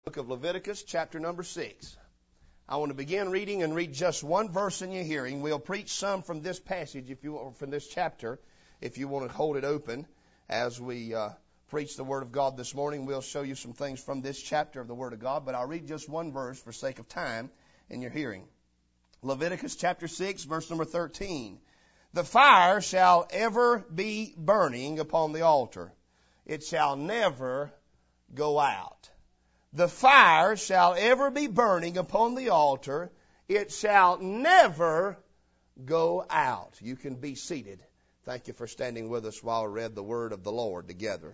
Book of Leviticus, chapter number 6. I want to begin reading and read just one verse in your hearing. We'll preach some from this passage, from this chapter, if you want to hold it open as we preach the Word of God this morning. We'll show you some things from this chapter of the Word of God, but I'll read just one verse for sake of time in your hearing. Leviticus chapter 6, verse number 13. The fire shall ever be burning upon the altar. It shall never go out. The fire shall ever be burning upon the altar. It shall never go out. You can be seated. Thank you for standing with us while we read the word of the Lord together.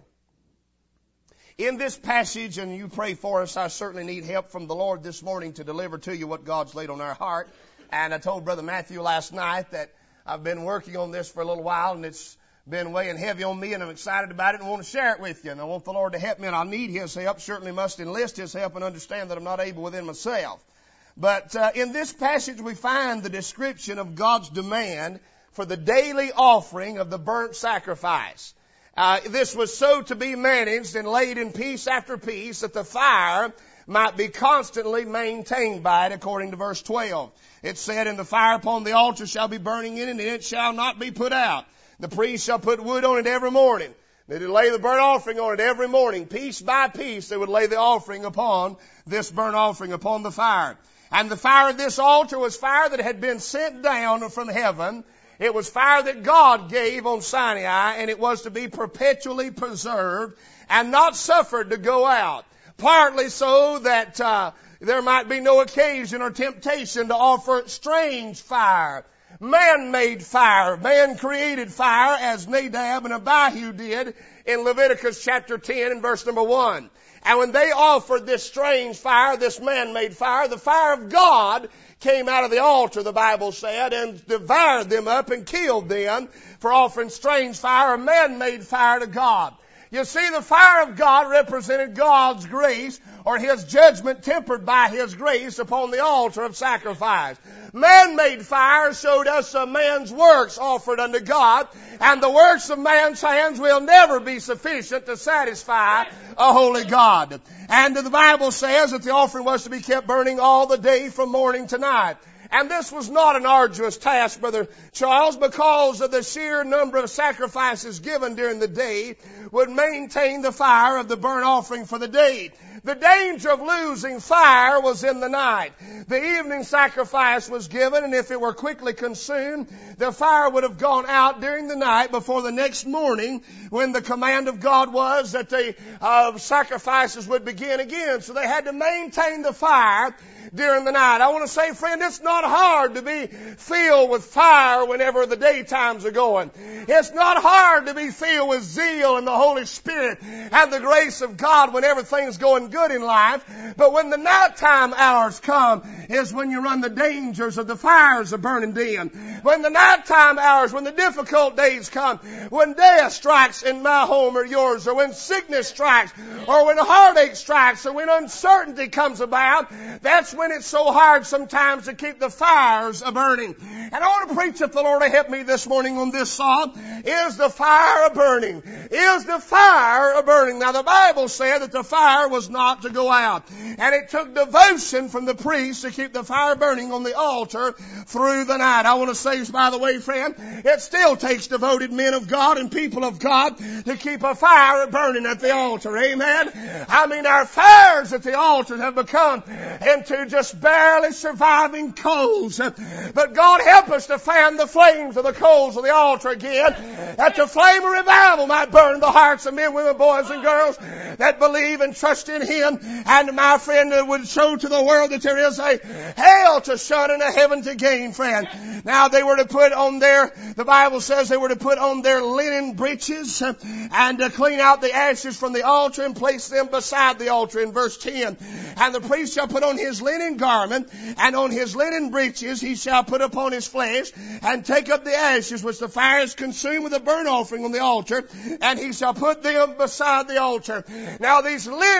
In this passage, and you pray for us, I certainly need help from the Lord this morning to deliver to you what God's laid on our heart. And I told Brother Matthew last night that I've been working on this for a little while, and it's been weighing heavy on me, and I'm excited about it and want to share it with you. And I want the Lord to help me, and I need His help. Certainly must enlist His help and understand that I'm not able within myself. But in this passage we find the description of God's demand for the daily offering of the burnt sacrifice. This was so to be managed and laid in piece after piece that the fire might be constantly maintained by it, according to verse 12. It said, "And the fire upon the altar shall be burning in it, and it shall not be put out. The priest shall put wood on it every morning. They would lay the burnt offering on it every morning. Piece by piece they would lay the offering upon this burnt offering upon the fire. And the fire of this altar was fire that had been sent down from heaven. It was fire that God gave on Sinai, and it was to be perpetually preserved and not suffered to go out. Partly so that there might be no occasion or temptation to offer strange fire, man-made fire, man-created fire, as Nadab and Abihu did in Leviticus chapter 10 and verse number 1. And when they offered this strange fire, this man-made fire, the fire of God came out of the altar, the Bible said, and devoured them up and killed them for offering strange fire or man-made fire to God. You see, the fire of God represented God's grace, or His judgment tempered by His grace upon the altar of sacrifice. Man-made fire showed us a man's works offered unto God, and the works of man's hands will never be sufficient to satisfy a holy God. And the Bible says that the offering was to be kept burning all the day from morning to night. And this was not an arduous task, Brother Charles, because of the sheer number of sacrifices given during the day would maintain the fire of the burnt offering for the day. The danger of losing fire was in the night. The evening sacrifice was given, and if it were quickly consumed, the fire would have gone out during the night before the next morning, when the command of God was that the sacrifices would begin again. So they had to maintain the fire during the night. I want to say, friend, it's not hard to be filled with fire whenever the daytimes are going. It's not hard to be filled with zeal and the Holy Spirit and the grace of God when everything's going good in life. But when the nighttime hours come is when you run the dangers of the fires of burning dim. When the nighttime hours, when the difficult days come, when death strikes in my home or yours, or when sickness strikes, or when heartache strikes, or when uncertainty comes about, that's when it's so hard sometimes to keep the fires a-burning. And I want to preach, if the Lord will help me this morning on this psalm, is the fire a-burning? Is the fire a-burning? Now the Bible said that the fire was not to go out. And it took devotion from the priest to keep the fire burning on the altar through the night. I want to say, by the way, friend, it still takes devoted men of God and people of God to keep a fire burning at the altar. Amen? I mean, our fires at the altar have become into just barely surviving coals. But God help us to fan the flames of the coals of the altar again, that the flame of revival might burn in the hearts of men, women, boys, and girls that believe and trust in Him. And my friend, would show to the world that there is a hell to shun and a heaven to gain, friend. Now they were to put on the Bible says they were to put on their linen breeches and to clean out the ashes from the altar and place them beside the altar in verse 10. And the priest shall put on his linen garment, and on his linen breeches he shall put upon his flesh, and take up the ashes which the fire is consumed with a burnt offering on the altar, and he shall put them beside the altar. Now these linen breeches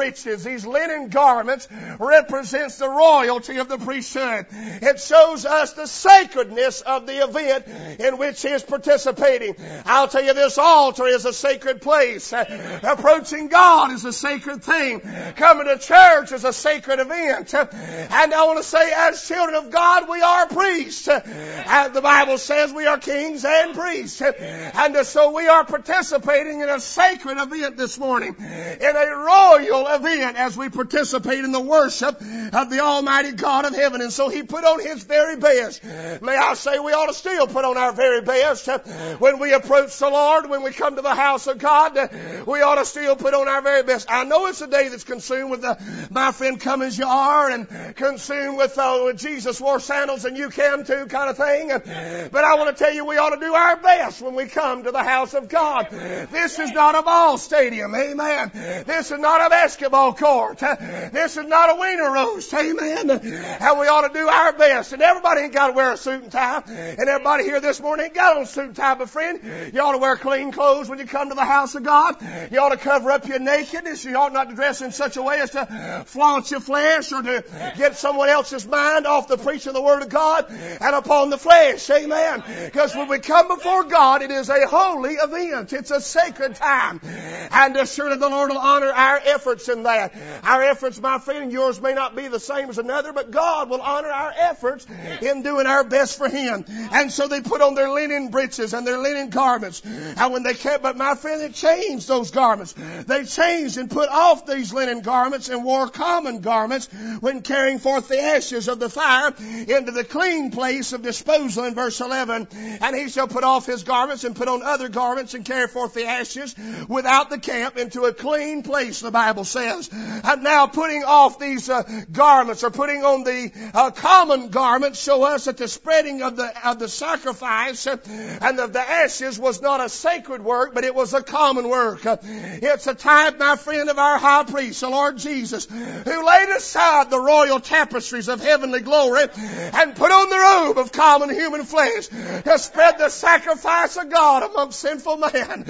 breeches, these linen garments, represents the royalty of the priesthood. It shows us the sacredness of the event in which he is participating. I'll tell you, this altar is a sacred place. Approaching God is a sacred thing. Coming to church is a sacred event. And I want to say, as children of God, we are priests. And the Bible says we are kings and priests. And so we are participating in a sacred event this morning, in a royal event, as we participate in the worship of the Almighty God of heaven. And so he put on his very best. May I say, we ought to still put on our very best when we approach the Lord, when we come to the house of God. We ought to still put on our very best. I know it's a day that's consumed with my friend, come as you are, and consumed with Jesus wore sandals and you can too kind of thing. But I want to tell you, we ought to do our best when we come to the house of God. This is not a ball stadium, amen. This is not a basketball court. This is not a wiener roast, amen. And we ought to do our best. And everybody ain't got to wear a suit and tie. And everybody here this morning ain't got on suit and tie, but friend, you ought to wear clean clothes when you come to the house of God. You ought to cover up your nakedness. You ought not to dress in such a way as to flaunt your flesh or to get someone else's mind off the preaching of the Word of God and upon the flesh, amen. Because when we come before God, it is a holy event. It's a sacred time. And surely the Lord will honor our efforts in that. Our efforts, my friend, yours may not be the same as another, but God will honor our efforts in doing our best for Him. And so they put on their linen breeches and their linen garments. And when they kept, but my friend, they changed those garments. They changed and put off these linen garments and wore common garments when carrying forth the ashes of the fire into the clean place of disposal in verse 11. And he shall put off his garments and put on other garments and carry forth the ashes without the camp into a clean place, the Bible says. And now putting off these garments, or putting on the common garments, show us that the spreading of the sacrifice and of the ashes was not a sacred work, but it was a common work. It's a type, my friend, of our high priest, the Lord Jesus, who laid aside the royal tapestries of heavenly glory and put on the robe of common human flesh to spread the sacrifice of God among sinful man.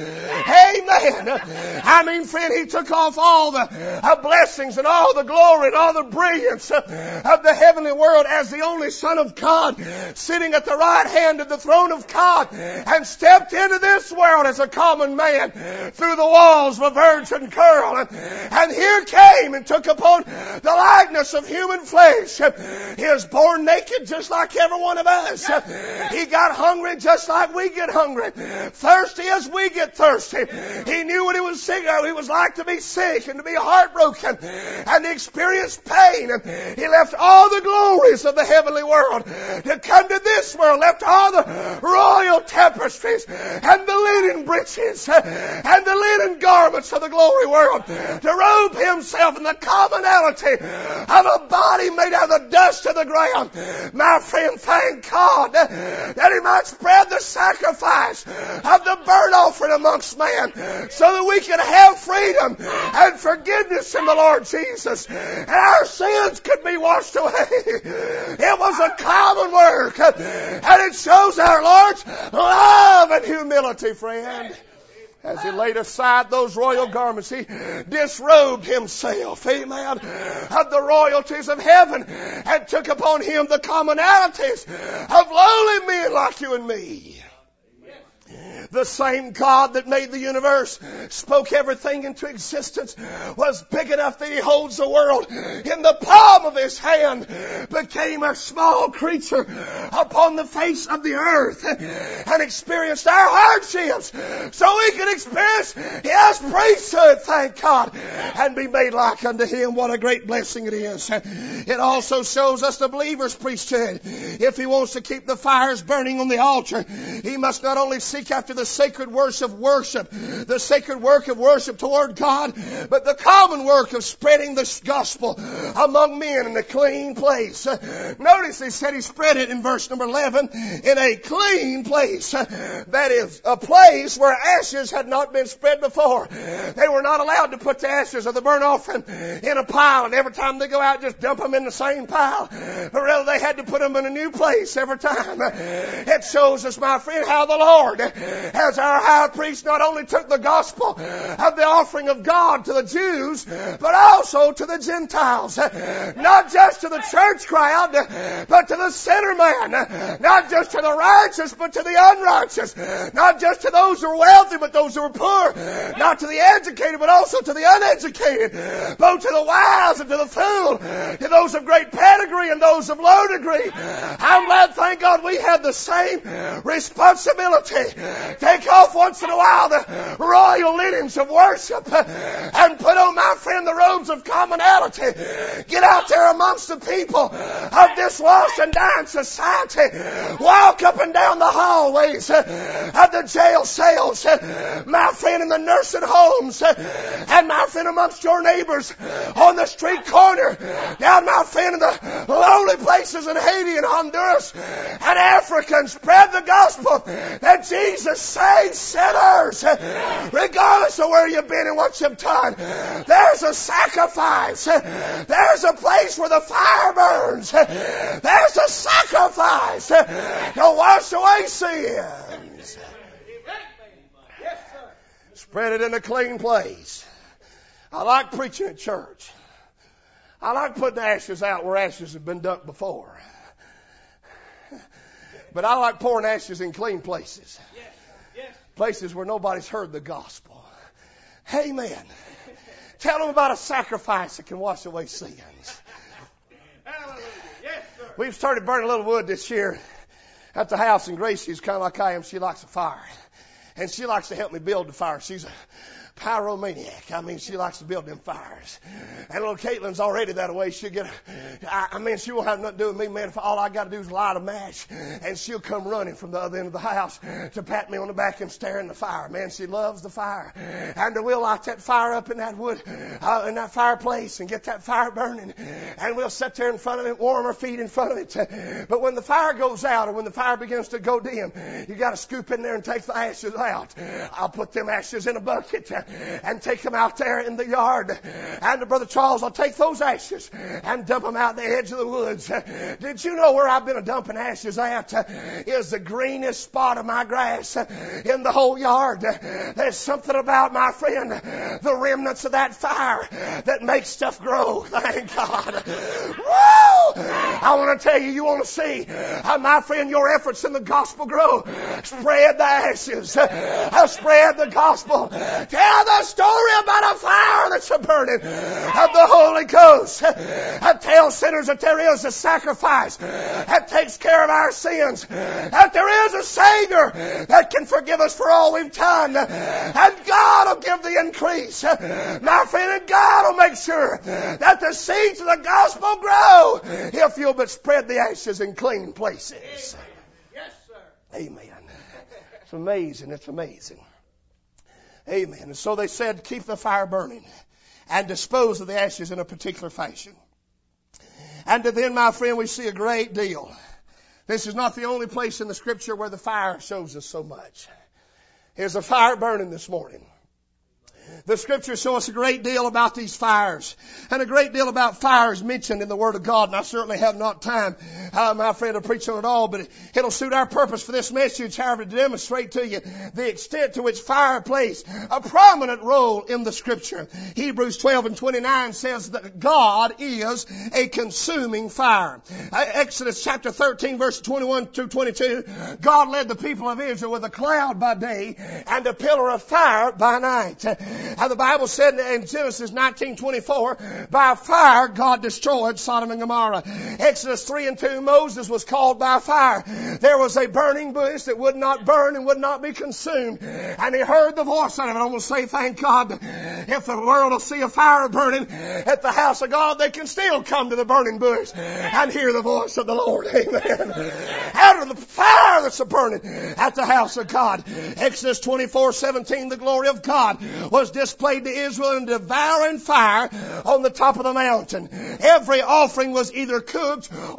Amen. I mean, friend, he took off all the blessings and all the glory and all the brilliance of the heavenly world as the only Son of God, sitting at the right hand of the throne of God, and stepped into this world as a common man through the walls of a virgin girl. And here came and took upon the likeness of human flesh. He was born naked just like every one of us. He got hungry just like we get hungry. Thirsty as we get thirsty. He knew what it was like to be sick and to be heartbroken and to experience pain. He left all the glories of the heavenly world to come to this world, left all the royal tapestries and the linen breeches and the linen garments of the glory world to robe himself in the commonality of a body made out of the dust of the ground. My friend, thank God that He might spread the sacrifice of the burnt offering amongst man so that we can have freedom and forgiveness in the Lord Jesus and our sins could be washed away. It was a common work, and it shows our Lord's love and humility, friend. As He laid aside those royal garments, He disrobed Himself, amen, of the royalties of heaven and took upon Him the commonalities of lowly men like you and me. The same God that made the universe, spoke everything into existence, was big enough that He holds the world in the palm of His hand, became a small creature upon the face of the earth and experienced our hardships so we can experience His priesthood, thank God, and be made like unto Him. What a great blessing it is. It also shows us the believer's priesthood. If he wants to keep the fires burning on the altar, he must not only seek after the sacred worship, the sacred work of worship toward God, but the common work of spreading the gospel among men in a clean place. Notice he said he spread it in verse number 11 in a clean place. That is, a place where ashes had not been spread before. They were not allowed to put the ashes of the burnt offering in a pile, and every time they go out just dump them in the same pile. But rather they had to put them in a new place every time. It shows us, my friend, how the Lord as our high priest not only took the gospel of the offering of God to the Jews, but also to the Gentiles. Not just to the church crowd, but to the sinner man. Not just to the righteous, but to the unrighteous. Not just to those who are wealthy, but those who are poor. Not to the educated, but also to the uneducated. Both to the wise and to the fool. To those of great pedigree and those of low degree. I'm glad, thank God, we have the same responsibility. Take off once in a while the royal linens of worship and put on, my friend, the robes of commonality. Get out there amongst the people of this lost and dying society. Walk up and down the hallways of the jail cells, my friend, in the nursing homes, and my friend, amongst your neighbors on the street corner, down, my friend, in the lowly places in Haiti and Honduras and Africa, and spread the gospel that Jesus saves sinners, regardless of where you've been and what you've done. There's a sacrifice. There's a place where the fire burns. There's a sacrifice to wash away sins. Spread it in a clean place. I like preaching at church. I like putting ashes out where ashes have been dumped before. But I like pouring ashes in clean places. Places where nobody's heard the gospel. Amen. Tell them about a sacrifice that can wash away sins. We've started burning a little wood this year at the house, and Gracie's kind of like I am. She likes a fire. And she likes to help me build the fire. She's a pyromaniac. I mean, she likes to build them fires. And little Caitlin's already that way. She'll get, she won't have nothing to do with me, man. If all I got to do is light a match, and she'll come running from the other end of the house to pat me on the back and stare in the fire. Man, she loves the fire. And we'll light that fire up in that wood, in that fireplace, and get that fire burning. And we'll sit there in front of it, warm our feet in front of it. But when the fire goes out, or when the fire begins to go dim, you got to scoop in there and take the ashes out. I'll put them ashes in a bucket and take them out there in the yard. And Brother Charles, I'll take those ashes and dump them out in the edge of the woods. Did you know where I've been dumping ashes at? Is the greenest spot of my grass in the whole yard. There's something about, my friend, the remnants of that fire that makes stuff grow. Thank God. Woo! I want to tell you, you want to see, my friend, your efforts in the gospel grow. Spread the ashes. Spread the gospel. Tell the story about a fire that's a burning of the Holy Ghost. Tell sinners that there is a sacrifice that takes care of our sins. That there is a Savior that can forgive us for all we've done. And God will give the increase. My friend, and God will make sure that the seeds of the gospel grow if you'll but spread the ashes in clean places. Yes, sir. Amen. It's amazing. It's amazing. Amen. And so they said, keep the fire burning and dispose of the ashes in a particular fashion. And then, my friend, we see a great deal. This is not the only place in the Scripture where the fire shows us so much. Here's a fire burning this morning. The Scriptures show us a great deal about these fires, and a great deal about fires mentioned in the Word of God. And I certainly have not time, my friend, to preach on it all, but it'll suit our purpose for this message, however, to demonstrate to you the extent to which fire plays a prominent role in the Scripture. Hebrews 12:29 says that God is a consuming fire. Exodus chapter 13, verse 21-22, God led the people of Israel with a cloud by day and a pillar of fire by night. The Bible said in Genesis 19:24, by fire God destroyed Sodom and Gomorrah. Exodus 3:2, Moses was called by fire. There was a burning bush that would not burn and would not be consumed. And he heard the voice of it. I'm going to say, thank God, if the world will see a fire burning at the house of God, they can still come to the burning bush and hear the voice of the Lord. Amen. Out of the fire that's burning at the house of God. Exodus 24:17, the glory of God was displayed to Israel in devouring fire on the top of the mountain. Every offering was either cooked or burnt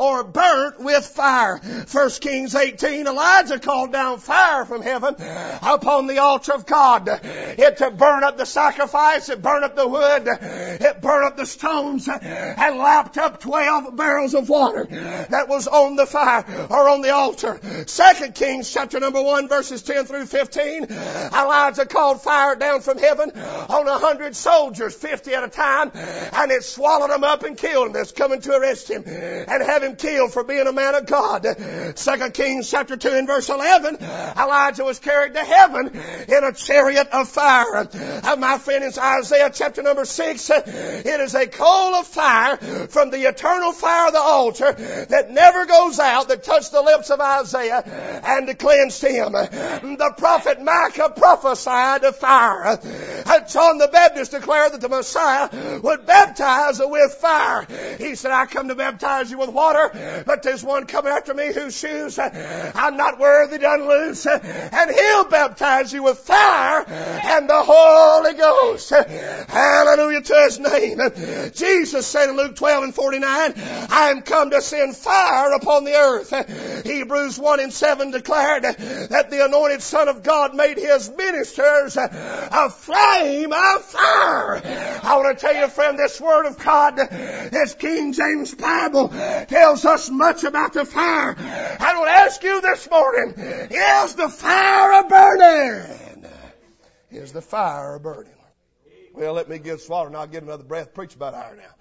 burnt with fire. 1 Kings 18, Elijah called down fire from heaven upon the altar of God. It to burn up the sacrifice, it burned up the wood, it burned up the stones, and lapped up 12 barrels of water that was on the fire or on the altar. 2 Kings chapter number 1 verses 10 through 15, Elijah called fire down from heaven on 100 soldiers, 50 at a time, and it swallowed them up and killed him. That's coming to arrest him and have him killed for being a man of God. 2 Kings chapter 2 and verse 11, Elijah was carried to heaven in a chariot of fire. My friend, it's Isaiah chapter number 6. It is a coal of fire from the eternal fire of the altar that never goes out, that touched the lips of Isaiah and cleansed him. The prophet Micah prophesied of fire. John the Baptist declared that the Messiah would baptize with fire. He said, I come to baptize you with water, but there's one coming after me whose shoes I'm not worthy to unloose, and he'll baptize you with fire and the Holy Ghost. Hallelujah to his name. Jesus said in Luke 12 and 49, I am come to send fire upon the earth. Hebrews 1 and 7 declared that the anointed Son of God made his ministers a flame of fire. I want to tell you, friend, this Word of God, this King James Bible, tells us much about the fire. I want to ask you this morning, is the fire a-burning? Is the fire a-burning? Well, let me get swallowed and I'll get another breath. Preach about fire now.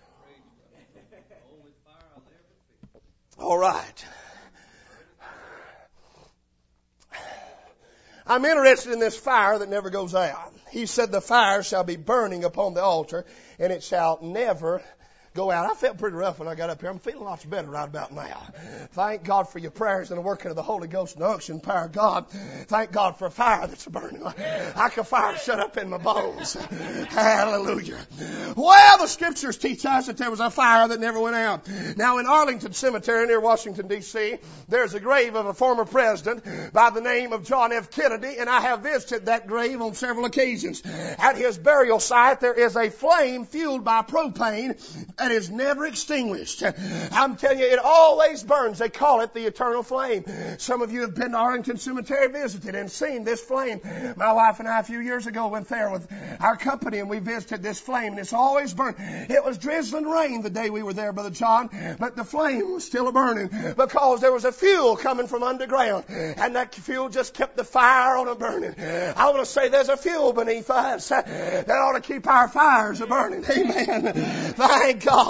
All right. I'm interested in this fire that never goes out. He said the fire shall be burning upon the altar and it shall never go out. I felt pretty rough when I got up here. I'm feeling lots better right about now. Thank God for your prayers and the working of the Holy Ghost and the unction power of God. Thank God for fire that's burning. Like a fire shut up in my bones. Hallelujah. Well, the scriptures teach us that there was a fire that never went out. Now, in Arlington Cemetery near Washington, D.C., there's a grave of a former president by the name of John F. Kennedy, and I have visited that grave on several occasions. At his burial site, there is a flame fueled by propane that is never extinguished. I'm telling you, it always burns. They call it the eternal flame. Some of you have been to Arlington Cemetery, visited, and seen this flame. My wife and I a few years ago went there with our company, and we visited this flame, and it's always burned. It was drizzling rain the day we were there, Brother John, but the flame was still burning because there was a fuel coming from underground, and that fuel just kept the fire on burning. I want to say there's a fuel beneath us that ought to keep our fires burning. Amen. Thank God.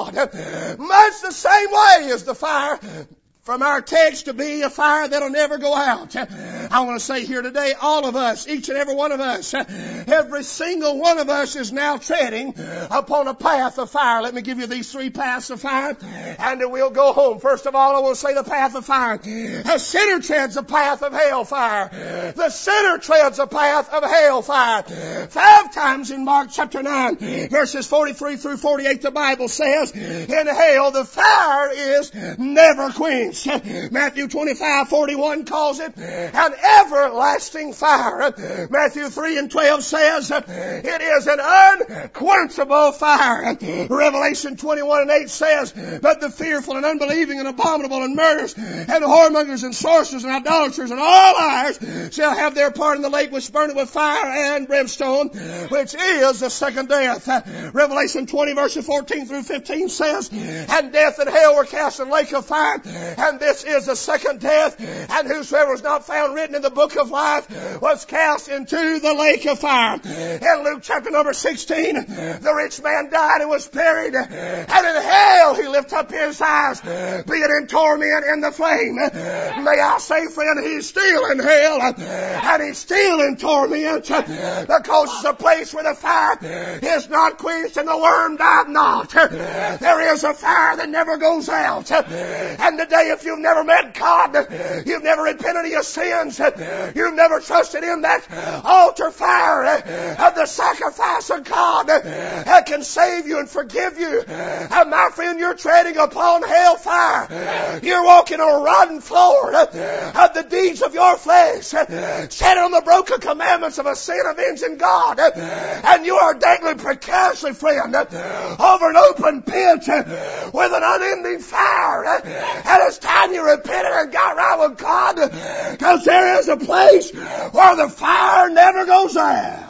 Much the same way as the fire from our text to be a fire that'll never go out. I want to say here today, all of us, each and every one of us, every single one of us is now treading upon a path of fire. Let me give you these 3 paths of fire, and then we'll go home. First of all, I want to say the path of fire. A sinner treads a path of hellfire. The sinner treads a path of hellfire. 5 times in Mark chapter 9, verses 43 through 48, the Bible says, in hell the fire is never quenched. Matthew 25:41 calls it an everlasting fire. Matthew 3 and 12 says it is an unquenchable fire. Revelation 21 and 8 says, but the fearful and unbelieving and abominable and murderers and whoremongers and sorcerers and idolaters and all liars shall have their part in the lake which burneth with fire and brimstone, which is the second death. Revelation 20 verses 14 through 15 says, and death and hell were cast in the lake of fire, and this is the second death, and whosoever was not found written in the book of life was cast into the lake of fire. In Luke chapter number 16, the rich man died and was buried, and in hell he lifted up his eyes, being in torment in the flame. May I say, friend, he's still in hell, and he's still in torment, because it's a place where the fire is not quenched and the worm died not. There is a fire that never goes out. And today, if you've never met God, you've never repented of your sins, you've never trusted in that altar fire of the sacrifice of God that can save you and forgive you, and my friend, you're treading upon hellfire. You're walking on a rotten floor of the deeds of your flesh, standing on the broken commandments of a sin-avenging God, and you are dangling precariously, friend, over an open pit with an unending fire that is time you repented and got right with God, because there is a place where the fire never goes out.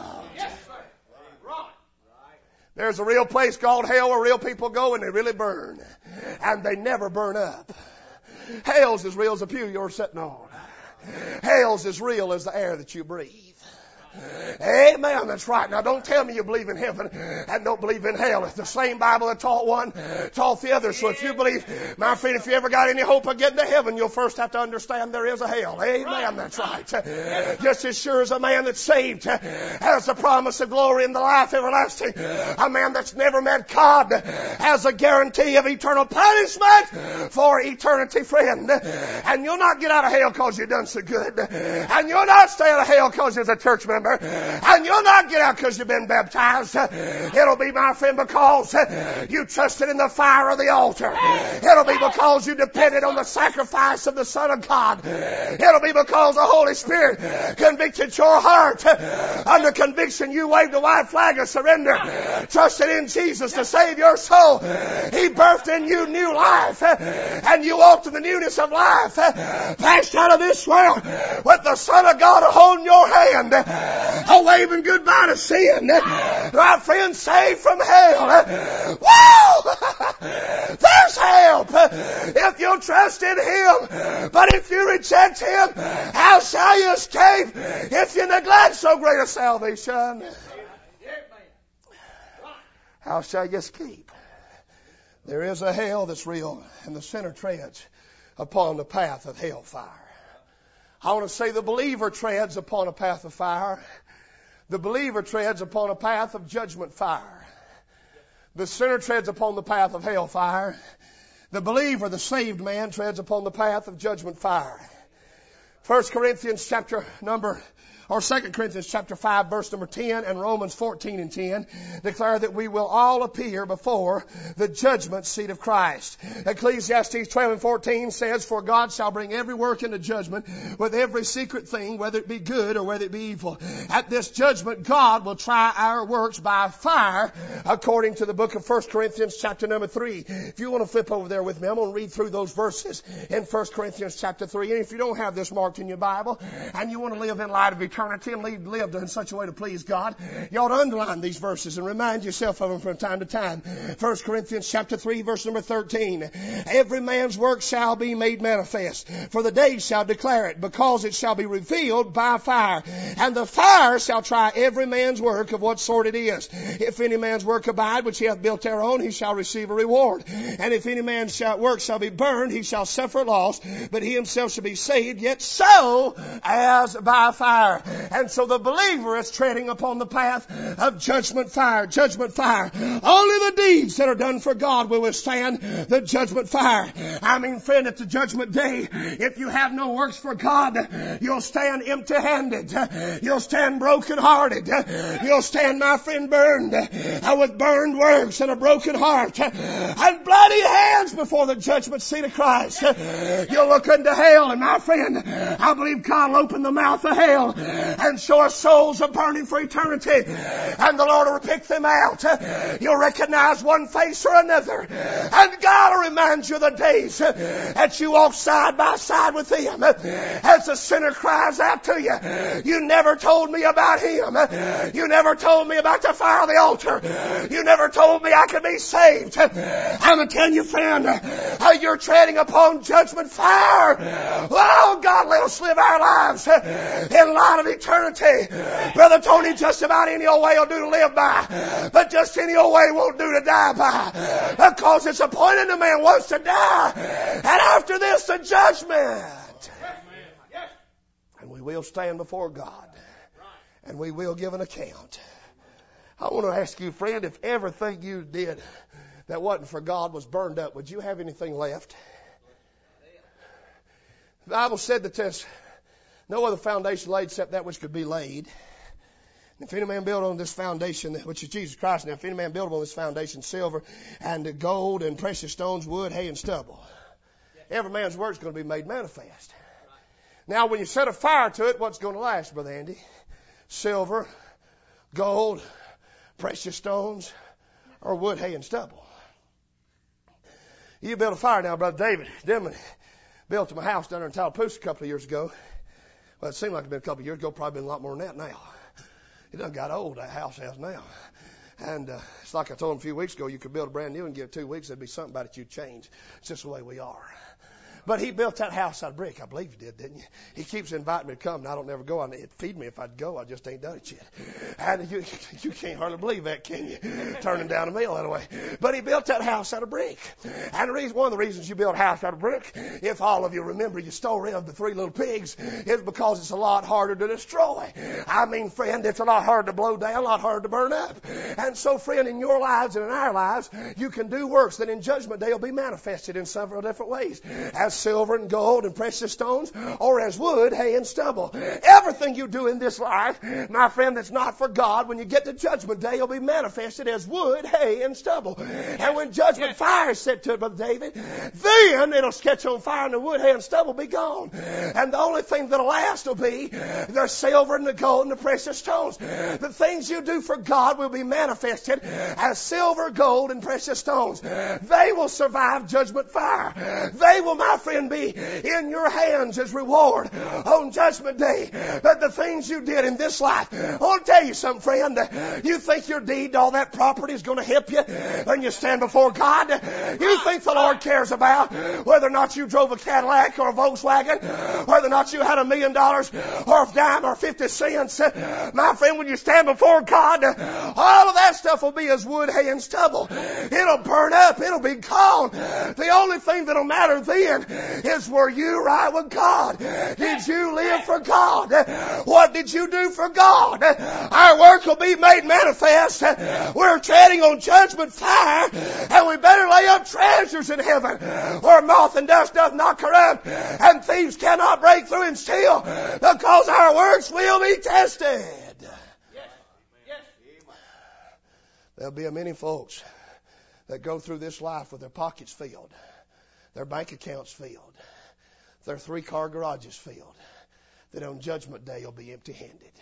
There's a real place called hell where real people go and they really burn. And they never burn up. Hell's as real as the pew you're sitting on. Hell's as real as the air that you breathe. Amen. That's right. Now don't tell me you believe in heaven and don't believe in hell. It's the same Bible that taught one, taught the other. So if you believe, my friend, if you ever got any hope of getting to heaven, you'll first have to understand there is a hell. Amen. That's right. Just as sure as a man that's saved has the promise of glory in the life everlasting, a man that's never met God has a guarantee of eternal punishment for eternity, friend. And you'll not get out of hell because you've done so good. And you'll not stay out of hell because you're a church member. And you'll not get out because you've been baptized. It'll be, my friend, because you trusted in the fire of the altar. It'll be because you depended on the sacrifice of the Son of God. It'll be because the Holy Spirit convicted your heart. Under conviction, you waved a white flag of surrender. Trusted in Jesus to save your soul. He birthed in you new life. And you walked in the newness of life. Passed out of this world with the Son of God holding your hand. Waving goodbye to sin. My friend, saved from hell. Woo! There's help if you trust in Him. But if you reject Him, how shall you escape if you neglect so great a salvation? How shall you escape? There is a hell that's real, and the sinner treads upon the path of hellfire. I want to say the believer treads upon a path of fire. The believer treads upon a path of judgment fire. The sinner treads upon the path of hellfire. The believer, the saved man, treads upon the path of judgment fire. 2 Corinthians chapter 5 verse number 10 and Romans 14 and 10 declare that we will all appear before the judgment seat of Christ. Ecclesiastes 12 and 14 says, for God shall bring every work into judgment with every secret thing, whether it be good or whether it be evil. At this judgment, God will try our works by fire, according to the book of 1 Corinthians chapter number 3. If you want to flip over there with me, I'm going to read through those verses in 1 Corinthians chapter 3. And if you don't have this marked in your Bible and you want to live in light of eternity and live in such a way to please God, you ought to underline these verses and remind yourself of them from time to time. 1 Corinthians chapter 3 verse number 13. Every man's work shall be made manifest, for the day shall declare it, because it shall be revealed by fire. And the fire shall try every man's work of what sort it is. If any man's work abide, which he hath built thereon, he shall receive a reward. And if any man's work shall be burned, he shall suffer loss, but he himself shall be saved, yet so as by fire. And so the believer is treading upon the path of judgment fire. Judgment fire. Only the deeds that are done for God will withstand the judgment fire. I mean, friend, at the judgment day, if you have no works for God, you'll stand empty-handed. You'll stand broken-hearted. You'll stand, my friend, burned with burned works and a broken heart and bloody hands before the judgment seat of Christ. You'll look into hell, and my friend, I believe God will open the mouth of hell and show us souls are burning for eternity, and the Lord will pick them out. You'll recognize one face or another, and God will remind you of the days that you walked side by side with Him. As the sinner cries out to you, you never told me about Him. You never told me about the fire of the altar. You never told me I could be saved. I'm going to tell you, friend, you're treading upon judgment fire. Oh, God, let us live our lives in light of eternity. Brother Tony, just about any old way will do to live by, but just any old way won't do to die by, because it's appointed a man once to die, and after this the judgment. And we will stand before God, and we will give an account. I want to ask you, friend, if everything you did that wasn't for God was burned up, would you have anything left? The Bible said that there's no other foundation laid except that which could be laid. And if any man build on this foundation, which is Jesus Christ, now if any man build on this foundation silver and gold and precious stones, wood, hay, and stubble, every man's work is going to be made manifest. Now, when you set a fire to it, what's going to last, Brother Andy? Silver, gold, precious stones, or wood, hay, and stubble. You build a fire now, Brother David. Dimon, Built my house down there in Tallapoosa a couple of years ago. Well, it seemed like it's been a couple of years ago, probably been a lot more than that now. It done got old, that house has now. And it's like I told him a few weeks ago, you could build a brand new and give it 2 weeks, there'd be something about it you'd change. It's just the way we are. But he built that house out of brick. I believe he did, didn't you? He keeps inviting me to come, and I don't never go. It'd feed me if I'd go. I just ain't done it yet. And you can't hardly believe that, can you? Turning down a meal that way. But he built that house out of brick. And one of the reasons you build a house out of brick, if all of you remember your story of the 3 little pigs, is because it's a lot harder to destroy. I mean, friend, it's a lot harder to blow down, a lot harder to burn up. And so, friend, in your lives and in our lives, you can do works that in judgment day will be manifested in several different ways. As silver and gold and precious stones, or as wood, hay, and stubble. Everything you do in this life, my friend, that's not for God, when you get to judgment day, will be manifested as wood, hay, and stubble. And when judgment fire is set to it, Brother David, then it'll catch on fire and the wood, hay, and stubble will be gone. And the only thing that'll last will be the silver and the gold and the precious stones. The things you do for God will be manifested as silver, gold, and precious stones. They will survive judgment fire. They will, my friend, be in your hands as reward on judgment day. But the things you did in this life, I want to tell you something, friend. You think your deed to all that property is going to help you when you stand before God? You think the Lord cares about whether or not you drove a Cadillac or a Volkswagen, whether or not you had $1 million or a dime or 50 cents? My friend, when you stand before God, all of that stuff will be as wood, hay, and stubble. It'll burn up. It'll be gone. The only thing that'll matter then is, were you right with God? Did you live for God? What did you do for God? Our work will be made manifest. We're treading on judgment fire, and we better lay up treasures in heaven where moth and dust doth not corrupt and thieves cannot break through and steal, because our works will be tested. There'll be many folks that go through this life with their pockets filled, their bank accounts filled, their 3-car garages filled, that on judgment day will be empty-handed.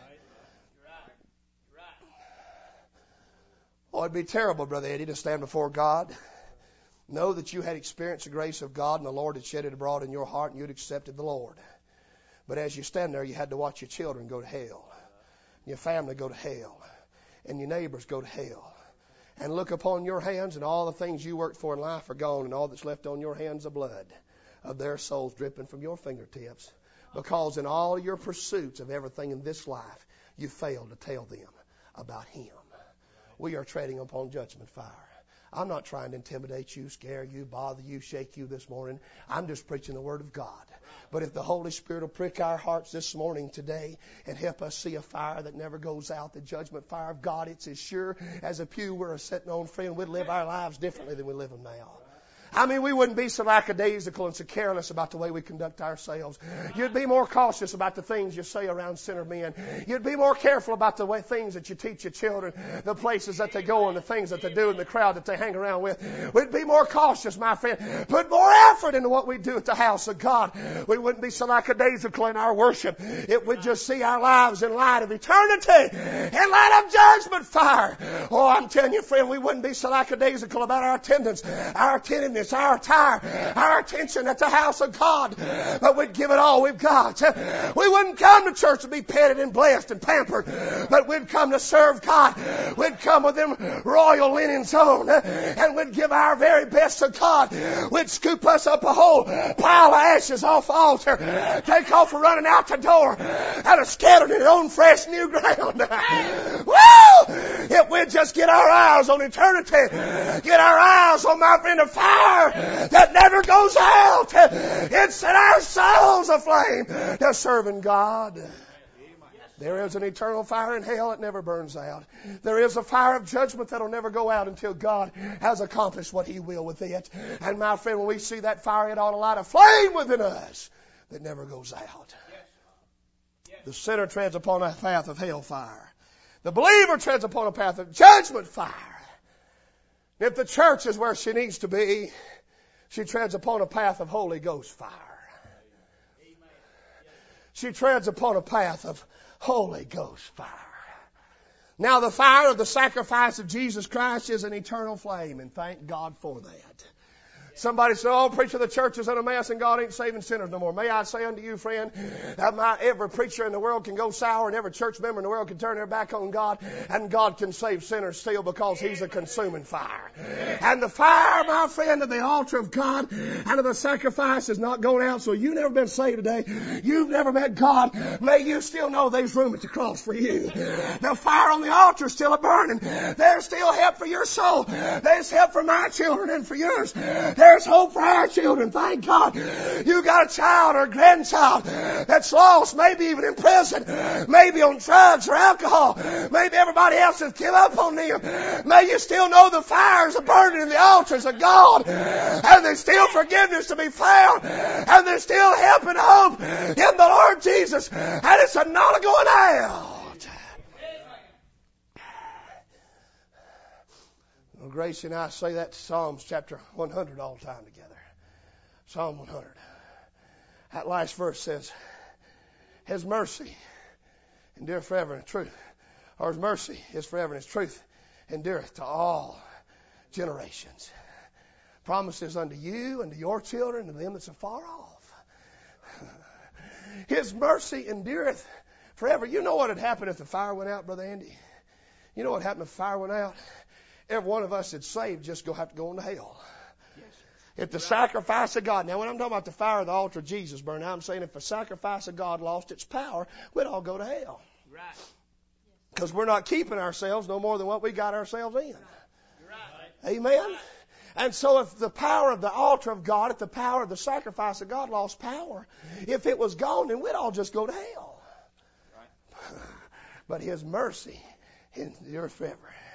Oh, it'd be terrible, Brother Eddie, to stand before God. Know that you had experienced the grace of God and the Lord had shed it abroad in your heart and you'd accepted the Lord. But as you stand there, you had to watch your children go to hell, your family go to hell, and your neighbors go to hell. And look upon your hands, and all the things you worked for in life are gone, and all that's left on your hands is blood of their souls dripping from your fingertips. Because in all your pursuits of everything in this life, you failed to tell them about Him. We are treading upon judgment fire. I'm not trying to intimidate you, scare you, bother you, shake you this morning. I'm just preaching the Word of God. But if the Holy Spirit will prick our hearts this morning, today, and help us see a fire that never goes out, the judgment fire of God, it's as sure as a pew we're sitting on, friend, we'd live our lives differently than we live them now. I mean, we wouldn't be so lackadaisical and so careless about the way we conduct ourselves. You'd be more cautious about the things you say around sinner men. You'd be more careful about the way things that you teach your children, the places that they go and the things that they do and the crowd that they hang around with. We'd be more cautious, my friend. Put more effort into what we do at the house of God. We wouldn't be so lackadaisical in our worship. It would just see our lives in light of eternity, in light of judgment fire. Oh, I'm telling you, friend, we wouldn't be so lackadaisical about our attendance, our attentiveness, our attire, our attention at the house of God, but we'd give it all we've got. We wouldn't come to church to be petted and blessed and pampered, but we'd come to serve God. We'd come with them royal linens on, and we'd give our very best to God. We'd scoop us up a whole pile of ashes off the altar, take off for running out the door, and scattered it on fresh new ground. Woo! If we'd just get our eyes on eternity, get our eyes on, my friend, the fire that never goes out. It set our souls aflame to serving God. There is an eternal fire in hell that never burns out. There is a fire of judgment that will never go out until God has accomplished what He will with it. And my friend, when we see that fire, it ought to light a flame within us that never goes out. The sinner treads upon a path of hellfire. The believer treads upon a path of judgment fire. If the church is where she needs to be, she treads upon a path of Holy Ghost fire. She treads upon a path of Holy Ghost fire. Now the fire of the sacrifice of Jesus Christ is an eternal flame, and thank God for that. Somebody said, oh, preacher, the church is in a mess and God ain't saving sinners no more. May I say unto you, friend, that every preacher in the world can go sour and every church member in the world can turn their back on God, and God can save sinners still because He's a consuming fire. And the fire, my friend, of the altar of God and of the sacrifice is not going out. So you've never been saved today. You've never met God. May you still know there's room at the cross for you. The fire on the altar is still a burning. There's still help for your soul. There's help for my children and for yours. There's hope for our children. Thank God. You got a child or a grandchild that's lost, maybe even in prison, maybe on drugs or alcohol. Maybe everybody else has given up on them. May you still know the fires are burning in the altars of God. And there's still forgiveness to be found. And there's still help and hope in the Lord Jesus. And it's not going out. Well, Gracie and I say that Psalms chapter 100 all the time together. Psalm 100. That last verse says, His mercy endureth forever and truth. Or His mercy is forever and His truth endureth to all generations. Promises unto you and to your children and to them that's afar off. His mercy endureth forever. You know what had happened if the fire went out, Brother Andy? You know what happened if the fire went out? Every one of us that's saved just have to go into hell. Yes. If the sacrifice of God, now when I'm talking about the fire of the altar of Jesus burning, I'm saying if the sacrifice of God lost its power, we'd all go to hell. Right. Because we're not keeping ourselves no more than what we got ourselves in. Right. Amen? Right. And so if the power of the altar of God, if the power of the sacrifice of God lost power, if it was gone, then we'd all just go to hell. Right. But His mercy endures forever.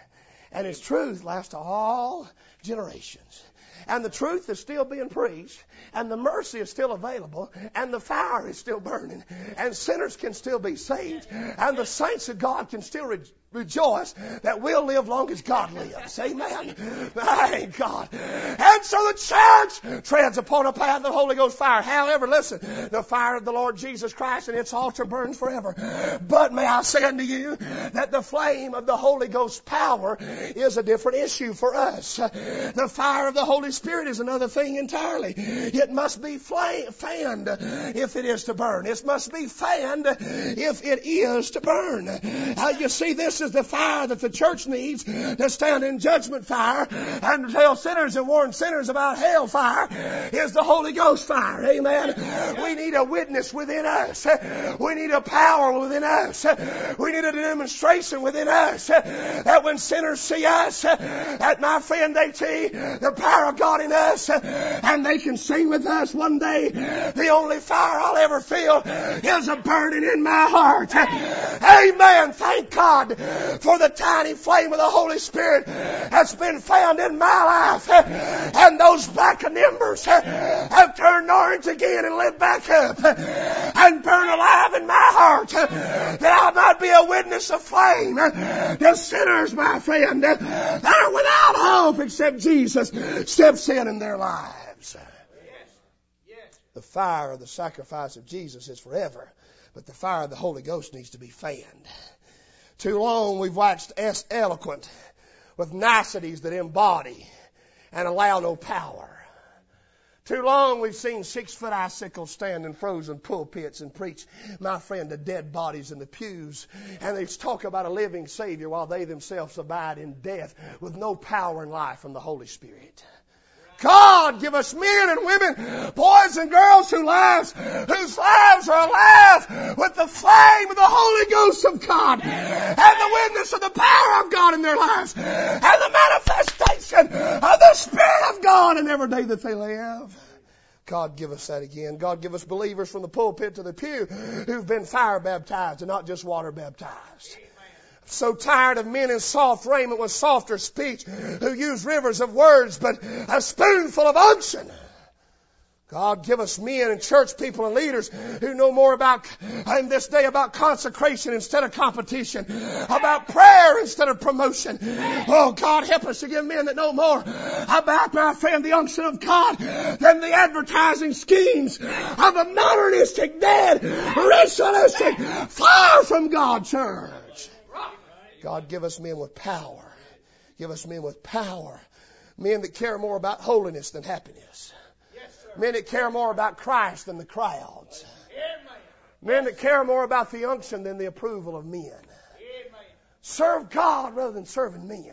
And His truth lasts to all generations. And the truth is still being preached. And the mercy is still available. And the fire is still burning. And sinners can still be saved. And the saints of God can still rejoice that we'll live long as God lives. Amen. Thank God. And so the church treads upon a path of the Holy Ghost fire. However, listen, the fire of the Lord Jesus Christ and its altar burns forever. But may I say unto you that the flame of the Holy Ghost power is a different issue for us. The fire of the Holy Spirit is another thing entirely. It must be fanned if it is to burn. It must be fanned if it is to burn. You see, this is the fire that the church needs to stand in judgment fire and to tell sinners and warn sinners about hell fire is the Holy Ghost fire. Amen. We need a witness within us. We need a power within us. We need a demonstration within us that when sinners see us, that my friend, they see the power of God in us and they can sing with us one day. The only fire I'll ever feel is a burning in my heart. Amen. Thank God for the tiny flame of the Holy Spirit that's been found in my life. And those blackened embers have turned orange again and lit back up and burn alive in my heart that I might be a witness of flame to sinners, my friend, that are without hope except Jesus steps in their lives. The fire of the sacrifice of Jesus is forever, but the fire of the Holy Ghost needs to be fanned. Too long we've waxed eloquent with niceties that embody and allow no power. Too long we've seen 6-foot icicles stand in frozen pulpits and preach, my friend, to dead bodies in the pews. And they talk about a living Savior while they themselves abide in death with no power in life from the Holy Spirit. God, give us men and women, boys and girls whose lives are alive with the flame of the Holy Ghost of God and the witness of the power of God in their lives and the manifestation of the Spirit of God in every day that they live. God, give us that again. God, give us believers from the pulpit to the pew who've been fire baptized and not just water baptized. So tired of men in soft raiment with softer speech who use rivers of words but a spoonful of unction. God, give us men and church people and leaders who know more about, in this day, about consecration instead of competition, about prayer instead of promotion. Oh, God, help us to give men that know more about, my friend, the unction of God than the advertising schemes of a modernistic, dead, ritualistic, far from God church. God, give us men with power. Give us men with power Men that care more about holiness than happiness. Men that care more about Christ than the crowds. Men that care more about the unction than the approval of men. Serve God rather than serving men.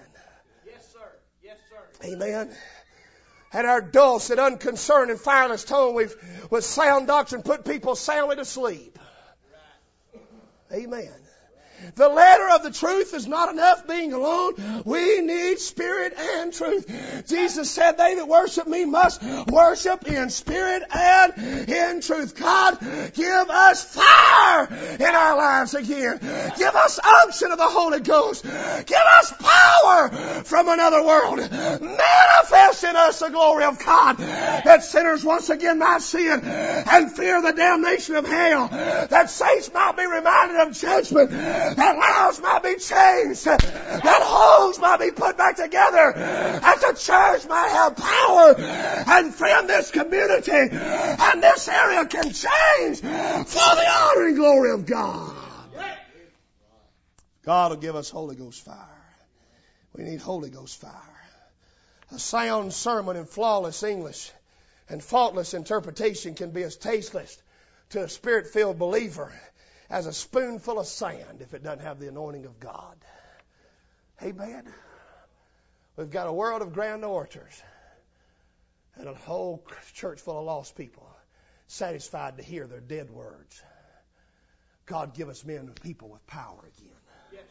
Amen. And our dulcet, unconcerned, and fireless tone with sound doctrine put people soundly to sleep. Amen. The letter of the truth is not enough being alone. We need spirit and truth. Jesus said, they that worship me must worship in spirit and in truth. God, give us fire in our lives again. Give us unction of the Holy Ghost. Give us power from another world. Manifest in us the glory of God, that sinners once again might see it and fear the damnation of hell, that saints might be reminded of judgment, that lives might be changed, that homes might be put back together, that the church might have power, and friend, this community and this area can change for the honor and glory of God. God will give us Holy Ghost fire. We need Holy Ghost fire. A sound sermon in flawless English and faultless interpretation can be as tasteless to a spirit-filled believer as a spoonful of sand if it doesn't have the anointing of God. Amen. We've got a world of grand orators and a whole church full of lost people satisfied to hear their dead words. God, give us men and people with power again.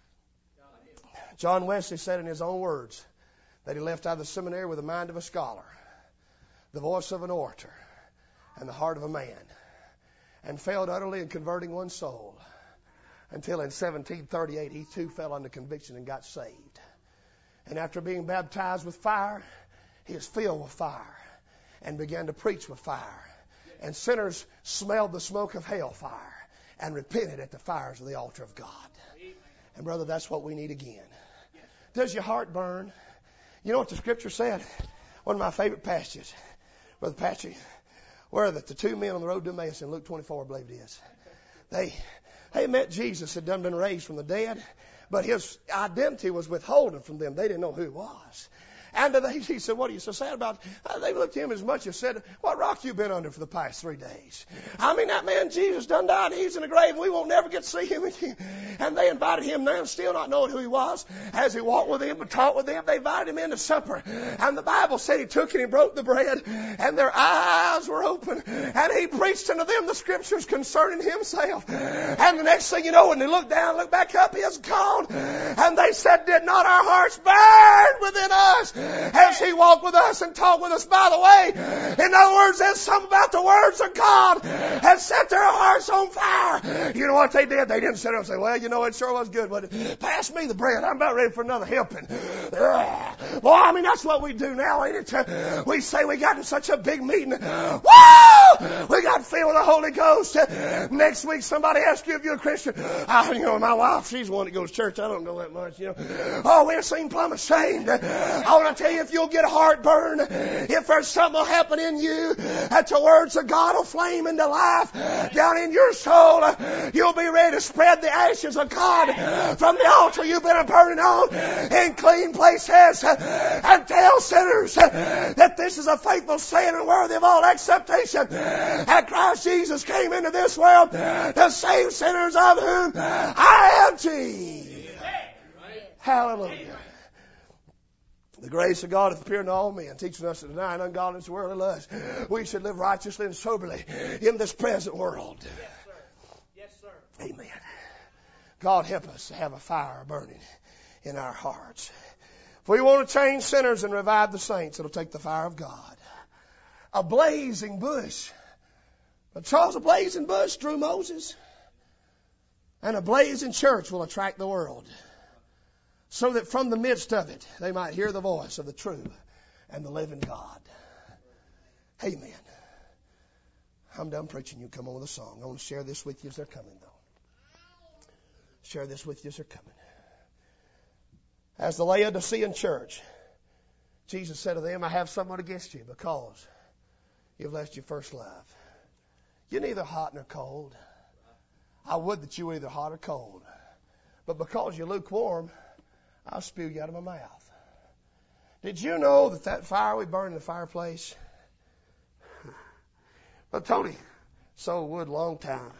John Wesley said in his own words that he left out of the seminary with the mind of a scholar, the voice of an orator, and the heart of a man, and failed utterly in converting one soul until in 1738 he too fell under conviction and got saved. And after being baptized with fire, he was filled with fire and began to preach with fire. And sinners smelled the smoke of hellfire and repented at the fires of the altar of God. And brother, that's what we need again. Does your heart burn? You know what the scripture said? One of my favorite passages, Brother Patrick, where the two men on the road to Emmaus in Luke 24, I believe it is. They met Jesus, had done been raised from the dead, but his identity was withholden from them. They didn't know who he was. And he said, what are you so sad about? They looked at him as much as said, what rock you been under for the past 3 days? I mean, that man Jesus done died. He's in the grave. We won't never get to see him again. And they invited him now, still not knowing who he was. As he walked with them and talked with them, they invited him into supper. And the Bible said he took and he broke the bread, and their eyes were open. And he preached unto them the scriptures concerning himself. And the next thing you know, when they looked down, looked back up, he is gone. And they said, did not our hearts burn within us as he walked with us and talked with us? By the way, in other words, there's something about the words of God that set their hearts on fire. You know what they did? They didn't sit there and say, well, you know, it sure was good, but pass me the bread. I'm about ready for another helping. Well, I mean, that's what we do now, ain't it? We say we got in such a big meeting. Woo! We got filled with the Holy Ghost. Next week, somebody asks you if you're a Christian. You know, my wife, she's one that goes to church. I don't know that much, you know. Oh, we're seem plumb ashamed. I want to tell you, if you'll get a heartburn, if there's something will happen in you, that the words of God will flame into life down in your soul, you'll be ready to spread the ashes of God from the altar you've been burning on in clean places and tell sinners that this is a faithful saying and worthy of all acceptation, that Christ Jesus came into this world to save sinners, of whom I am chief. Hallelujah. The grace of God hath appeared to all men, teaching us to deny and ungodliness and worldly lust. We should live righteously and soberly in this present world. Yes, sir. Yes, sir. Amen. God help us to have a fire burning in our hearts. If we want to change sinners and revive the saints, it'll take the fire of God. A blazing bush. But Charles, a blazing bush drew Moses. And a blazing church will attract the world, so that from the midst of it, they might hear the voice of the true and the living God. Amen. I'm done preaching. You come on with a song. I want to share this with you as they're coming, though. Share this with you as they're coming. As the Laodicean church, Jesus said to them, I have somewhat against you because you've left your first love. You're neither hot nor cold. I would that you were either hot or cold. But because you're lukewarm, I'll spew you out of my mouth. Did you know that fire we burned in the fireplace? Well, Tony sold wood a long time.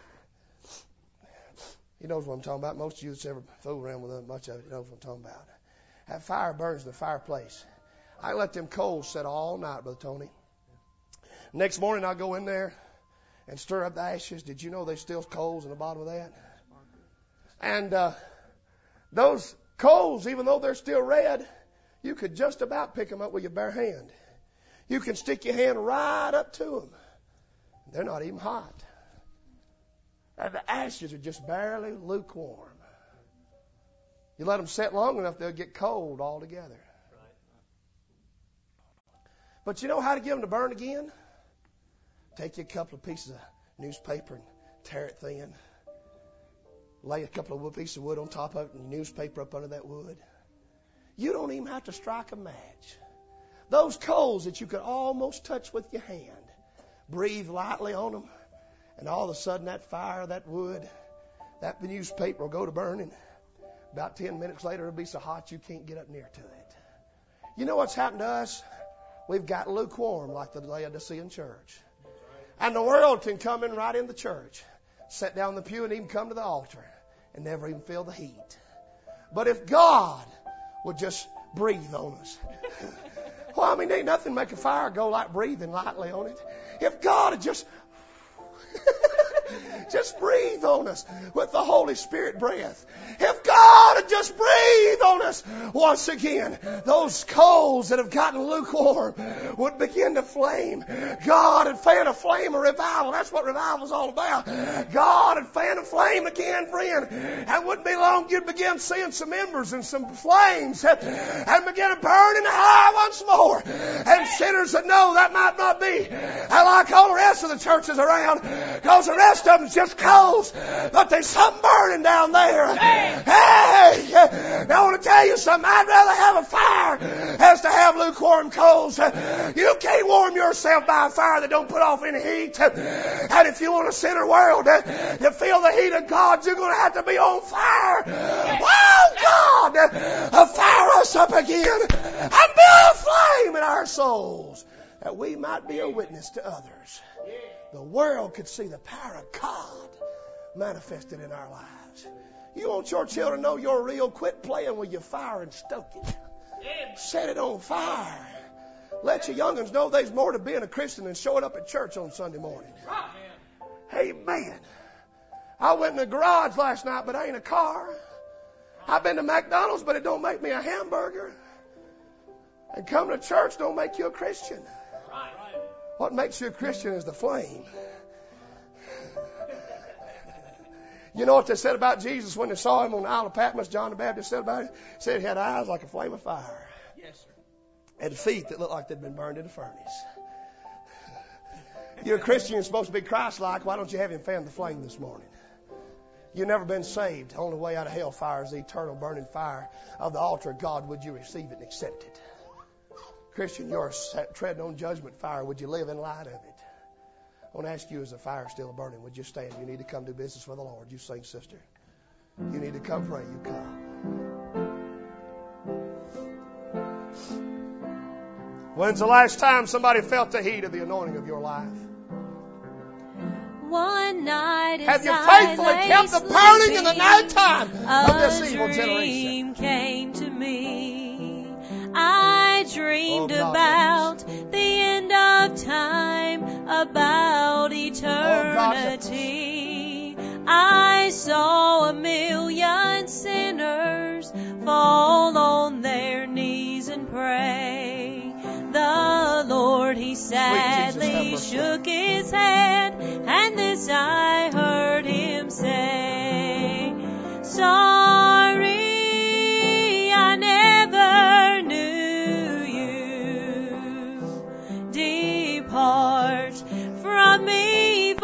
He knows what I'm talking about. Most of you that's ever fooled around with much of it knows what I'm talking about. That fire burns in the fireplace. I let them coals set all night, Brother Tony. Next morning I go in there and stir up the ashes. Did you know there's still coals in the bottom of that? And those coals, even though they're still red, you could just about pick them up with your bare hand. You can stick your hand right up to them. They're not even hot. And the ashes are just barely lukewarm. You let them set long enough, they'll get cold altogether. But you know how to get them to burn again? Take you a couple of pieces of newspaper and tear it thin. Lay a couple of pieces of wood on top of it and newspaper up under that wood. You don't even have to strike a match. Those coals that you could almost touch with your hand, breathe lightly on them, and all of a sudden that fire, that wood, that newspaper will go to burning. About 10 minutes later, it'll be so hot you can't get up near to it. You know what's happened to us? We've got lukewarm like the Laodicean church. And the world can come in right in the church, sit down in the pew and even come to the altar and never even feel the heat. But if God would just breathe on us. Well, I mean, ain't nothing make a fire go like breathing lightly on it. If God would just breathe on us with the Holy Spirit breath. If God would just breathe on us once again, those coals that have gotten lukewarm would begin to flame. God would fan a flame of revival. That's what revival is all about. God would fan a flame again, friend. And wouldn't be long you'd begin seeing some embers and some flames and begin to burn in the high once more. And sinners that know that might not be like all the rest of the churches around, because the rest of them's just coals, but there's something burning down there. Hey! Now I want to tell you something. I'd rather have a fire as to have lukewarm coals. You can't warm yourself by a fire that don't put off any heat. And if you want a sinner world to feel the heat of God, you're going to have to be on fire. Oh God! Fire us up again and build a flame in our souls that we might be a witness to others. The world could see the power of God manifested in our lives. You want your children to know you're real? Quit playing with your fire and stoke it. Set it on fire. Let your young'uns know there's more to being a Christian than showing up at church on Sunday morning. Amen. I went in the garage last night, but I ain't a car. I've been to McDonald's, but it don't make me a hamburger. And coming to church don't make you a Christian. What makes you a Christian is the flame. You know what they said about Jesus when they saw him on the Isle of Patmos? John the Baptist said about him? He said he had eyes like a flame of fire. Yes, sir. And feet that looked like they'd been burned in a furnace. You're a Christian, you're supposed to be Christ-like. Why don't you have him fan the flame this morning? You've never been saved. The only way out of hellfire is the eternal burning fire of the altar of God. Would you receive it and accept it? Christian, you're treading on judgment fire. Would you live in light of it? I want to ask you, is the fire still burning? Would you stand? You need to come do business for the Lord. You sing, sister. You need to come pray. You come. When's the last time somebody felt the heat of the anointing of your life? One night have you faithfully kept the burning in the nighttime of this evil generation? Came to me. I dreamed about the end of time, about eternity. I saw 1,000,000 sinners fall on their knees and pray. The Lord, He sadly shook His head, and this I heard Him say, sorry, I never knew you. Depart from me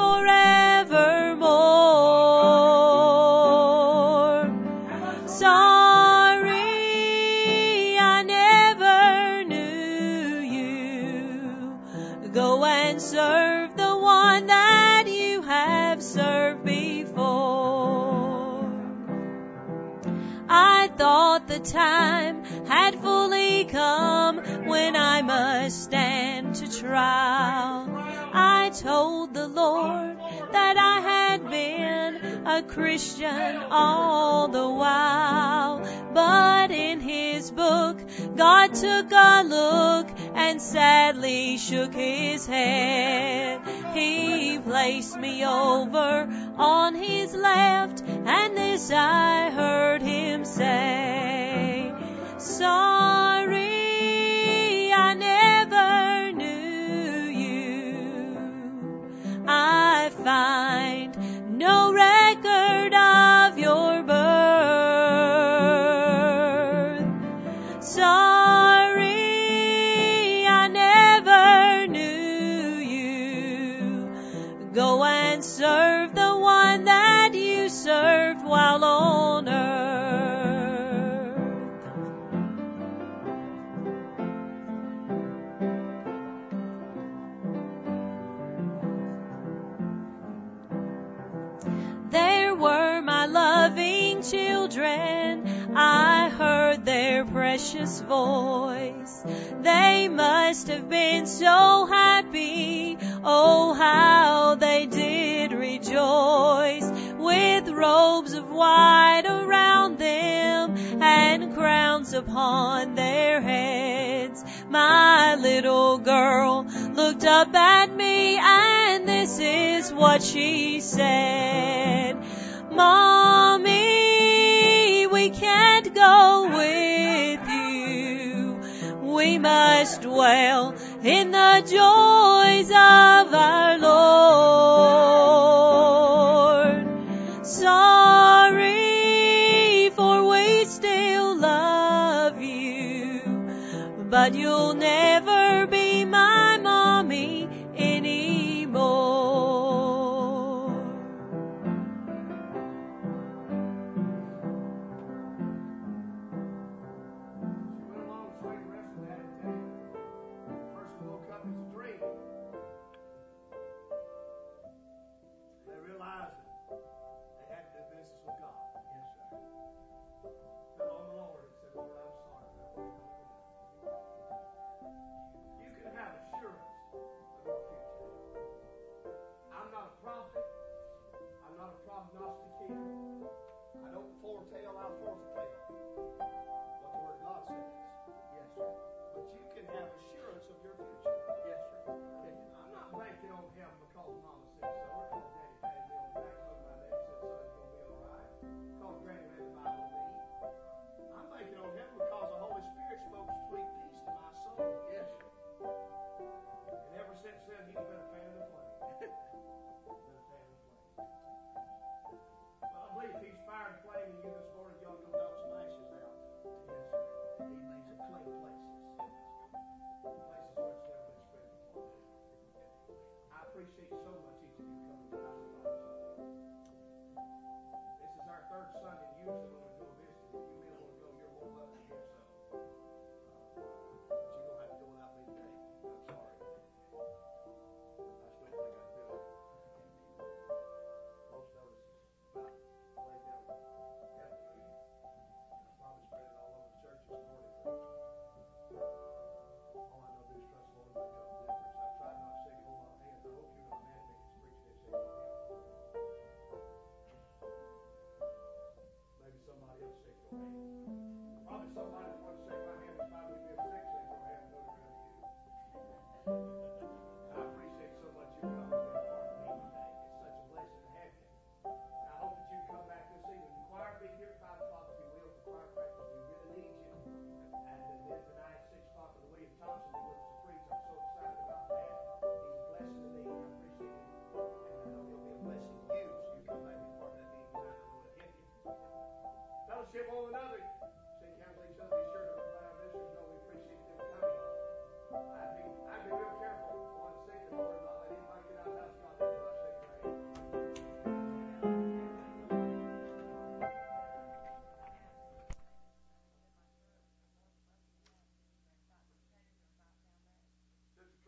forevermore. Sorry, I never knew you. Go and serve the one that you have served before. I thought the time had fully come, when I must stand to trial. I told the Lord that I had been a Christian all the while, but in His book God took a look and sadly shook His head. He placed me over on His left, and this I heard Him say, sorry, I never knew you. I find no record of your birth. Sorry, I never knew you. Go and serve the one that you served while on earth. There were my loving children, I heard their precious voice. They must have been so happy, oh how they did rejoice, with robes of white around them and crowns upon their heads. My little girl looked up at me, and this is what she said, Mommy, we can't go with you. We must dwell in the joys of our Lord. Sorry, for we still love you, but you'll never be my mommy anymore. Appreciate so much each of you coming.